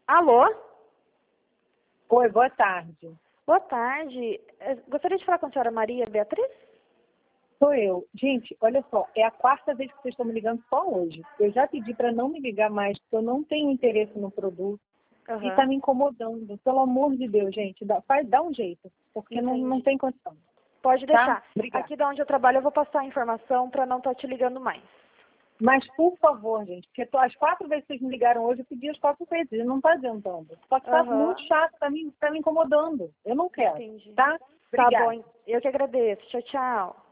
Alô? Oi, boa tarde. Boa tarde. Gostaria de falar com a senhora Maria Beatriz? Sou eu. Gente, olha só, é a quarta vez que vocês estão me ligando só hoje. Eu já pedi para não me ligar mais, porque eu não tenho interesse no produto e está me incomodando. Pelo amor de Deus, gente, dá um jeito, porque não tem condição. Pode Tá? deixar. Obrigada. Aqui de onde eu trabalho eu vou passar a informação para não estar te ligando mais. Mas, por favor, gente, porque as 4 vezes que vocês me ligaram hoje, eu pedi as 4 vezes, e não está adiantando. Só que está muito chato, está me incomodando. Eu não quero, Entendi. tá? Tá Obrigada. bom. Eu que agradeço. Tchau, tchau.